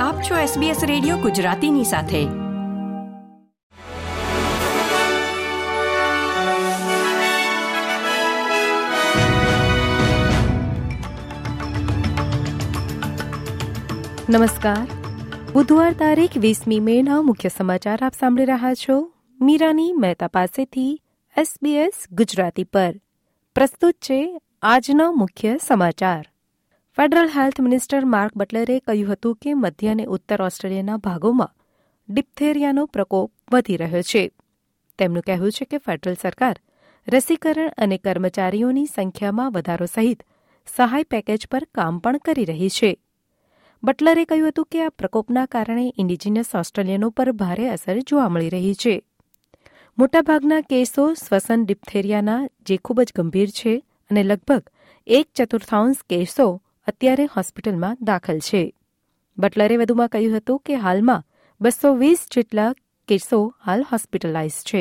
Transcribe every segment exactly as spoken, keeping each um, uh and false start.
આપ છો SBS radio ગુજરાતીની સાથે. નમસ્કાર. બુધવાર તારીખ વીસમી મેના મુખ્ય સમાચાર આપ સાંભળી રહ્યા છો મીરાની મહેતા પાસેથી એસબીએસ ગુજરાતી પર. પ્રસ્તુત છે આજના મુખ્ય સમાચાર. ફેડરલ હેલ્થ મિનિસ્ટર માર્ક બટલરે કહ્યું હતું કે મધ્ય અને ઉત્તર ઓસ્ટ્રેલિયાના ભાગોમાં ડિપ્થેરિયાનો પ્રકોપ વધી રહ્યો છે. તેમનું કહેવું છે કે ફેડરલ સરકાર રસીકરણ અને કર્મચારીઓની સંખ્યામાં વધારો સહિત સહાય પેકેજ પર કામ પણ કરી રહી છે. બટલરે કહ્યું હતું કે આ પ્રકોપના કારણે ઇન્ડિજિનસ ઓસ્ટ્રેલિયનો પર ભારે અસર જોવા મળી રહી છે. મોટાભાગના કેસો શ્વસન ડિપ્થેરિયાના જે ખૂબ જ ગંભીર છે અને લગભગ એક ચતુર્થાંશ કેસો અત્યારે હોસ્પિટલમાં દાખલ છે. બટલરે વધુમાં કહ્યું હતું કે હાલમાં બસો વીસ જેટલા કેસો હાલ હોસ્પિટલાઇઝ છે.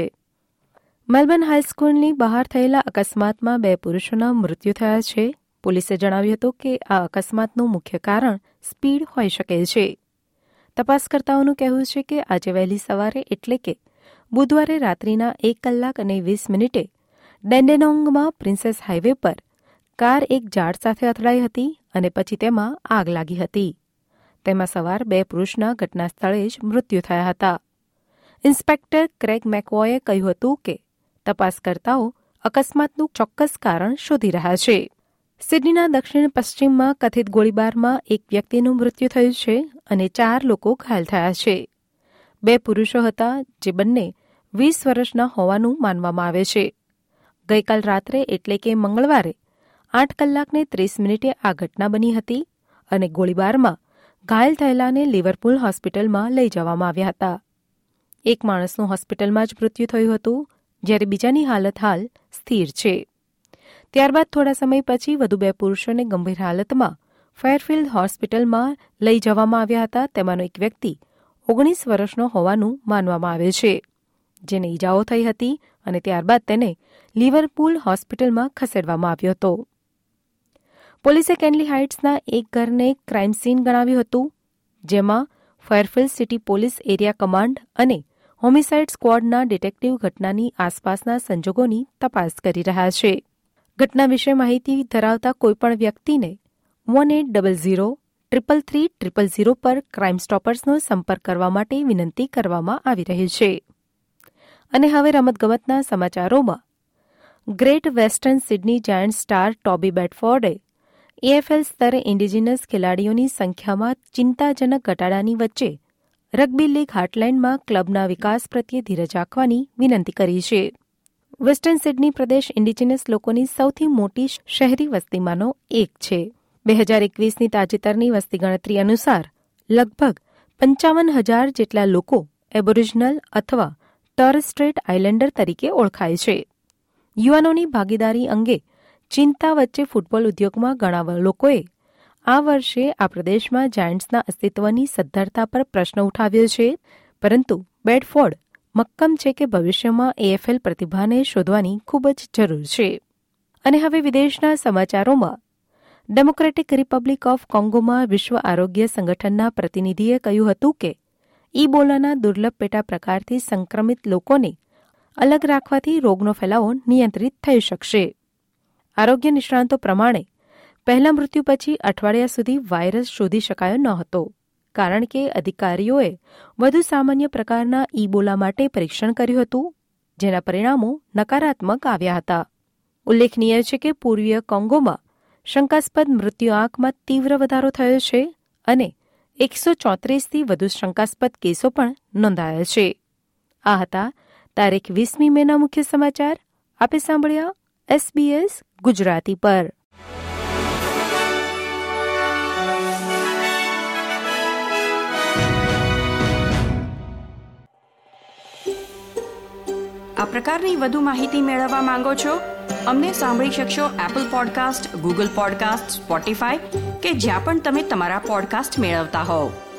મેલબર્ન હાઈસ્કૂલની બહાર થયેલા અકસ્માતમાં બે પુરુષોના મૃત્યુ થયા છે. પોલીસે જણાવ્યું હતું કે આ અકસ્માતનું મુખ્ય કારણ સ્પીડ હોઈ શકે છે. તપાસકર્તાઓનું કહેવું છે કે આજે વહેલી સવારે એટલે કે બુધવારે રાત્રિના એક કલાક અને વીસ મિનિટે ડેન્ડેનોંગમાં પ્રિન્સેસ હાઇવે પર કાર એક ઝાડ સાથે અથડાઈ હતી અને પછી તેમાં આગ લાગી હતી. તેમાં સવાર બે પુરુષના ઘટના સ્થળે જ મૃત્યુ થયા હતા. ઇન્સ્પેક્ટર ક્રેગ મેકવોયે કહ્યું હતું કે તપાસકર્તાઓ અકસ્માતનું ચોક્કસ કારણ શોધી રહ્યા છે. સિડનીના દક્ષિણ પશ્ચિમમાં કથિત ગોળીબારમાં એક વ્યક્તિનું મૃત્યુ થયું છે અને ચાર લોકો ઘાયલ થયા છે. બે પુરુષો હતા જે બંને વીસ વર્ષના હોવાનું માનવામાં આવે છે. ગઈકાલ રાત્રે એટલે કે મંગળવારે આઠ કલાકને ત્રીસ મિનિટે આ ઘટના બની હતી અને ગોળીબારમાં ઘાયલ થયેલાને લિવરપુલ હોસ્પિટલમાં લઈ જવામાં આવ્યા હતા. એક માણસનું હોસ્પિટલમાં જ મૃત્યુ થયું હતું જ્યારે બીજાની હાલત હાલ સ્થિર છે. ત્યારબાદ થોડા સમય પછી વધુ બે પુરુષોને ગંભીર હાલતમાં ફેરફિલ્ડ હોસ્પિટલમાં લઈ જવામાં આવ્યા હતા. તેમાંનો એક વ્યક્તિ ઓગણીસ વર્ષનો હોવાનું માનવામાં આવે છે, જેને ઈજાઓ થઈ હતી અને ત્યારબાદ તેને લિવરપુલ હોસ્પિટલમાં ખસેડવામાં આવ્યો હતો. પોલીસે કેનલી હાઇટ્સના એક ઘરને ક્રાઇમ સીન ગણાવ્યું હતું, જેમાં Fairfield city police area command અને હોમિસાઇડ સ્ક્વોડના ડિટેક્ટિવ ઘટનાની આસપાસના સંજોગોની તપાસ કરી રહ્યા છે. ઘટના વિશે માહિતી ધરાવતા કોઈપણ વ્યક્તિને one eight double zero triple three triple zero પર ક્રાઇમ સ્ટોપર્સનો સંપર્ક કરવા માટે વિનંતી કરવામાં આવી રહી છે. અને હવે રમતગમતના સમાચારોમાં Great Western Sydney Giant star Toby બેડફોર્ડે એએફએલ સ્તરે ઇન્ડિજિનસ ખેલાડીઓની સંખ્યામાં ચિંતાજનક ઘટાડાની વચ્ચે રગ્બી લીગ હાર્ટલેન્ડમાં ક્લબના વિકાસ પ્રત્યે ધીરજ રાખવાની વિનંતી કરી છે. વેસ્ટર્ન સિડની પ્રદેશ ઇન્ડિજિનસ લોકોની સૌથી મોટી શહેરી વસ્તીમાંનો એક છે. બે હજાર એકવીસની તાજેતરની વસ્તી ગણતરી અનુસાર લગભગ પંચાવન હજાર જેટલા લોકો એબોરિજિનલ અથવા ટોરસ સ્ટ્રેટ આઇલેન્ડર તરીકે ઓળખાય છે. યુવાનોની ભાગીદારી અંગે ચિંતા વચ્ચે ફૂટબોલ ઉદ્યોગમાં ઘણા લોકોએ આ વર્ષે આ પ્રદેશમાં જાયન્ટ્સના અસ્તિત્વની સદ્ધરતા પર પ્રશ્ન ઉઠાવ્યો છે, પરંતુ બેડફોર્ડ મક્કમ છે કે ભવિષ્યમાં એએફએલ પ્રતિભાને શોધવાની ખૂબ જ જરૂર છે. અને હવે વિદેશના સમાચારોમાં ડેમોક્રેટિક રિપબ્લિક ઓફ કોંગોમાં વિશ્વ આરોગ્ય સંગઠનના પ્રતિનિધિએ કહ્યું હતું કે ઇબોલાના દુર્લભ પેટા પ્રકારથી સંક્રમિત લોકોને અલગ રાખવાથી રોગનો ફેલાવો નિયંત્રિત થઈ શકશે. આરોગ્ય નિષ્ણાંતો પ્રમાણે પહેલા મૃત્યુ પછી અઠવાડિયા સુધી વાયરસ શોધી શકાયો ન હતો, કારણ કે અધિકારીઓએ વધુ સામાન્ય પ્રકારના ઇબોલા માટે પરીક્ષણ કર્યું હતું, જેના પરિણામો નકારાત્મક આવ્યા હતા. ઉલ્લેખનીય છે કે પૂર્વીય કોંગોમાં શંકાસ્પદ મૃત્યુ આંકમાં તીવ્ર વધારો થયો છે અને એકસો ચોત્રીસથી વધુ શંકાસ્પદ કેસો પણ નોંધાયા છે. આ હતા તારીખ વીસમી મેના મુખ્ય સમાચાર. આપે સાંભળ્યા એસબીએસ ગુજરાતી પર. આ પ્રકારની વધુ માહિતી મેળવવા માંગો છો? અમને સાંભળી શકશો Apple podcast, Google podcast, Spotify કે જ્યાં પણ તમે તમારા પોડકાસ્ટ મેળવતા હોવ.